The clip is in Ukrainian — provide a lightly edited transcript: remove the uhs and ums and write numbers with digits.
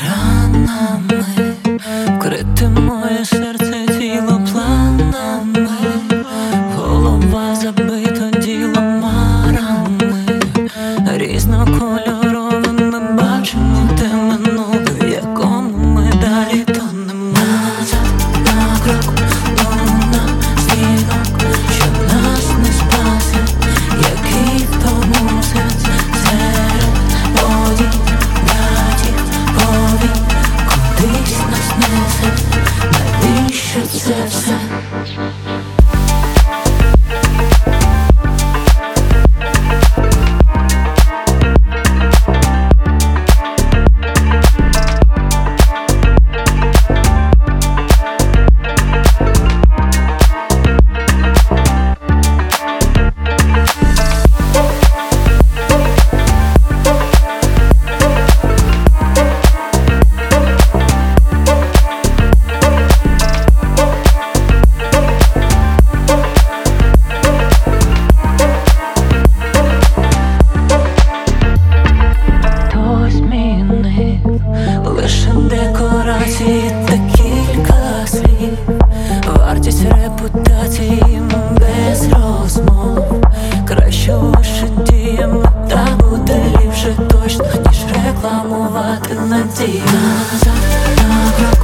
ранами, вкрите моє серце тіло планами, голова забита діломарами, різнокольоровими бачимо те минуле, в якому ми далі тонемо. Назад на крок, луна, сніжок, що нас не спасе, який в тому сенс серед подій, братів, повій, кудись нас несе, навіщо це все? Лише декорації та кілька слів, вартість репутації без розмов. Краще лише діями, та буде ліпше точно, ніж рекламувати надію. Назад на крок.